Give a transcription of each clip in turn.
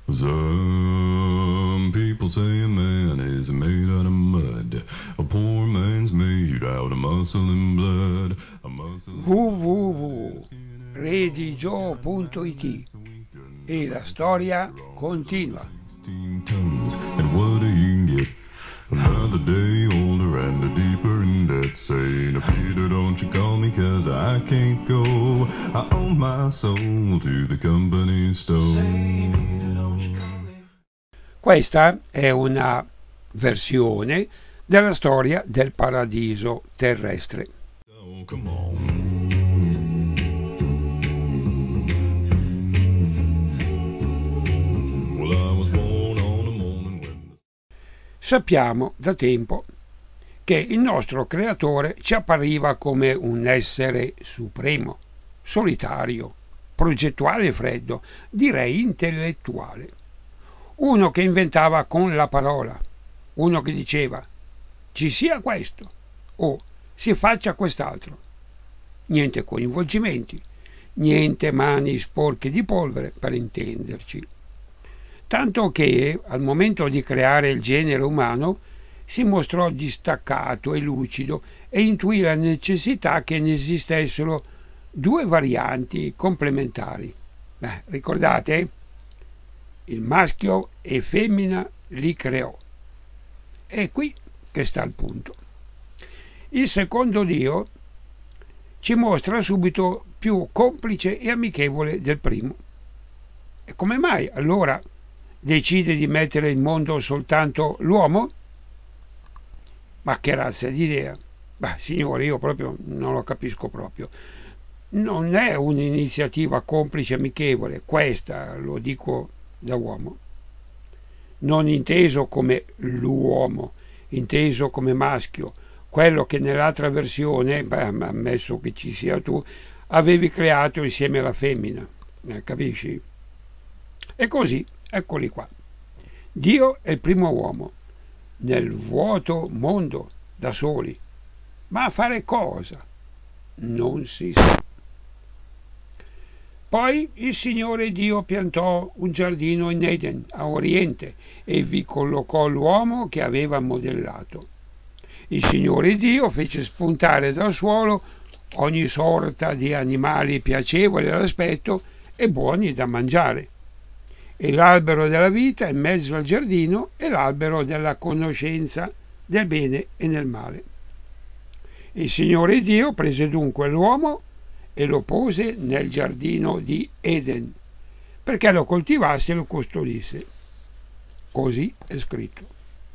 Some people say a man is made out of mud. A poor man's made out of muscle and blood. www.redigio.it e la storia continua. 16 tons, and what do you get? Another day older and a deeper in debt. Saying, Peter, don't you call me, 'cause I can't go. I owe my soul to the company store. Questa è una versione della storia del paradiso terrestre. Oh, come on. Well, I was born on a morning when Sappiamo da tempo che il nostro creatore ci appariva come un essere supremo, solitario, progettuale e freddo, direi intellettuale. Uno che inventava con la parola, uno che diceva ci sia questo o si faccia quest'altro. Niente coinvolgimenti, niente mani sporche di polvere, per intenderci. Tanto che al momento di creare il genere umano si mostrò distaccato e lucido e intuì la necessità che ne esistessero due varianti complementari. Ricordate? Il maschio e femmina li creò. È qui che sta il punto. Il secondo Dio ci mostra subito più complice e amichevole del primo. E come mai allora decide di mettere in mondo soltanto l'uomo? Ma che razza di idea! Signore, io proprio non lo capisco proprio. Non è un'iniziativa complice e amichevole, questa lo dico da uomo. Non inteso come l'uomo, inteso come maschio, quello che nell'altra versione, ammesso che ci sia tu, avevi creato insieme alla femmina. Capisci? E così, eccoli qua. Dio è il primo uomo, nel vuoto mondo, da soli. Ma a fare cosa? Non si sa. Poi il Signore Dio piantò un giardino in Eden, a oriente, e vi collocò l'uomo che aveva modellato. Il Signore Dio fece spuntare dal suolo ogni sorta di animali piacevoli all'aspetto e buoni da mangiare, e l'albero della vita in mezzo al giardino e l'albero della conoscenza del bene e del male. Il Signore Dio prese dunque l'uomo e lo pose nel giardino di Eden, perché lo coltivasse e lo custodisse. Così è scritto.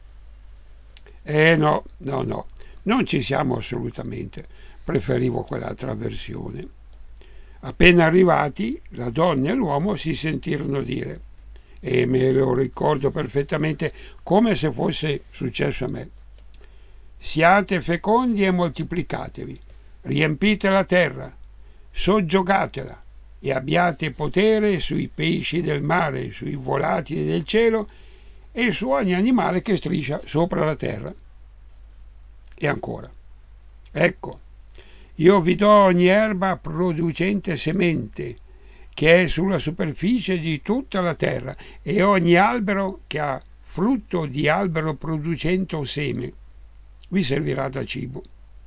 No, non ci siamo assolutamente. Preferivo quell'altra versione. Appena arrivati, la donna e l'uomo si sentirono dire, e me lo ricordo perfettamente come se fosse successo a me: siate fecondi e moltiplicatevi, riempite la terra, soggiogatela e abbiate potere sui pesci del mare, sui volatili del cielo e su ogni animale che striscia sopra la terra. E ancora, ecco, io vi do ogni erba producente semente che è sulla superficie di tutta la terra, e ogni albero che ha frutto di albero producente seme vi servirà da cibo.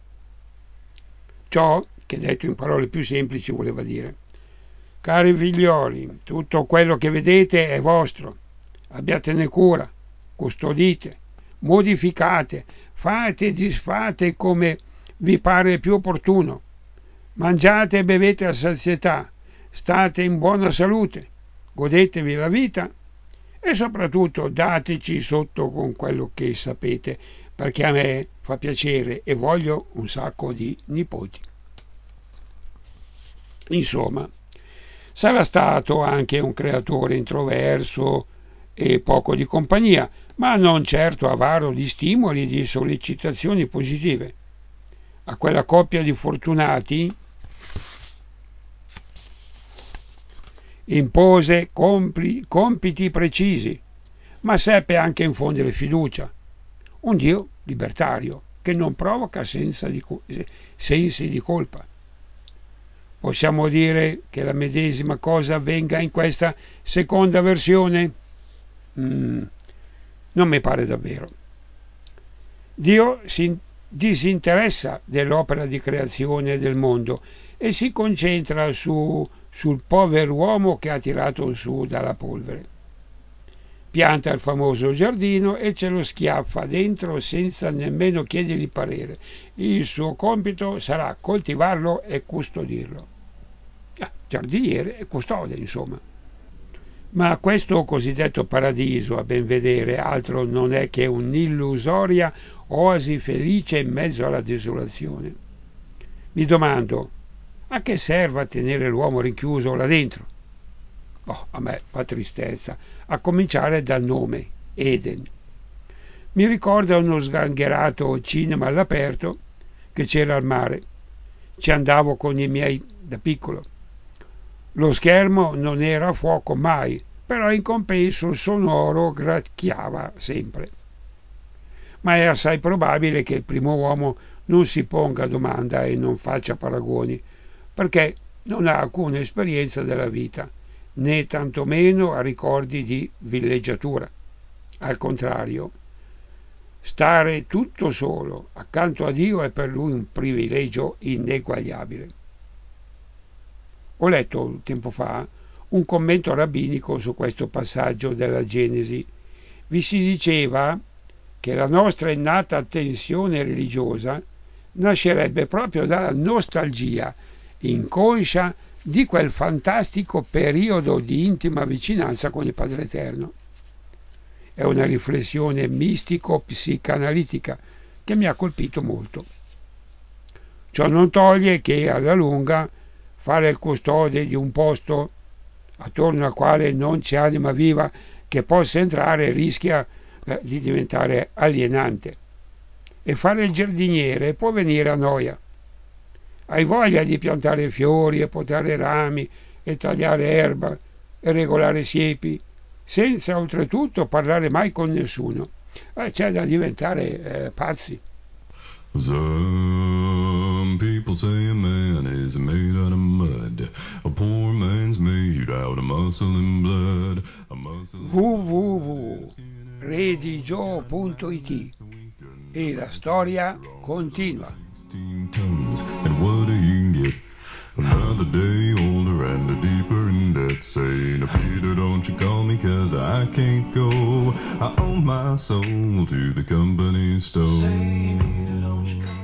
Ciò, che detto in parole più semplici, voleva dire: cari figlioli, tutto quello che vedete è vostro, abbiatene cura, custodite, modificate, fate e disfate come vi pare più opportuno, mangiate e bevete a sazietà, state in buona salute, godetevi la vita e soprattutto dateci sotto con quello che sapete, perché a me fa piacere e voglio un sacco di nipoti. Insomma, sarà stato anche un creatore introverso e poco di compagnia, ma non certo avaro di stimoli e di sollecitazioni positive. A quella coppia di fortunati impose compiti precisi, ma seppe anche infondere fiducia. Un Dio libertario che non provoca sensi di colpa. Possiamo dire che la medesima cosa avvenga in questa seconda versione? Non mi pare davvero. Dio si disinteressa dell'opera di creazione del mondo e si concentra sul povero uomo che ha tirato su dalla polvere. Pianta il famoso giardino e ce lo schiaffa dentro senza nemmeno chiedergli parere. Il suo compito sarà coltivarlo e custodirlo. Giardiniere e custode, insomma. Ma questo cosiddetto paradiso, a ben vedere, altro non è che un'illusoria oasi felice in mezzo alla desolazione. Mi domando, a che serva tenere l'uomo rinchiuso là dentro? Oh, a me fa tristezza, a cominciare dal nome, Eden. Mi ricorda uno sgangherato cinema all'aperto che c'era al mare. Ci andavo con i miei da piccolo. Lo schermo non era a fuoco mai, però in compenso il sonoro gracchiava sempre. Ma è assai probabile che il primo uomo non si ponga domanda e non faccia paragoni, perché non ha alcuna esperienza della vita, né tantomeno ha ricordi di villeggiatura. Al contrario, stare tutto solo accanto a Dio è per lui un privilegio ineguagliabile. Ho letto tempo fa un commento rabbinico su questo passaggio della Genesi. Vi si diceva che la nostra innata tensione religiosa nascerebbe proprio dalla nostalgia inconscia di quel fantastico periodo di intima vicinanza con il Padre Eterno. È una riflessione mistico-psicanalitica che mi ha colpito molto. Ciò non toglie che alla lunga fare il custode di un posto attorno al quale non c'è anima viva che possa entrare rischia di diventare alienante. E fare il giardiniere può venire a noia. Hai voglia di piantare fiori e potare rami e tagliare erba e regolare siepi, senza oltretutto parlare mai con nessuno. C'è da diventare pazzi. Some people say a man is made out of mud. A poor man's made out of muscle and blood. www.redigio.it e la storia continua. 16 tons, and what do you get? Another day older and deeper in debt. Saying, Peter, don't you call me, 'cause I can't go. I owe my soul to the company store. Say, Peter, don't you call me.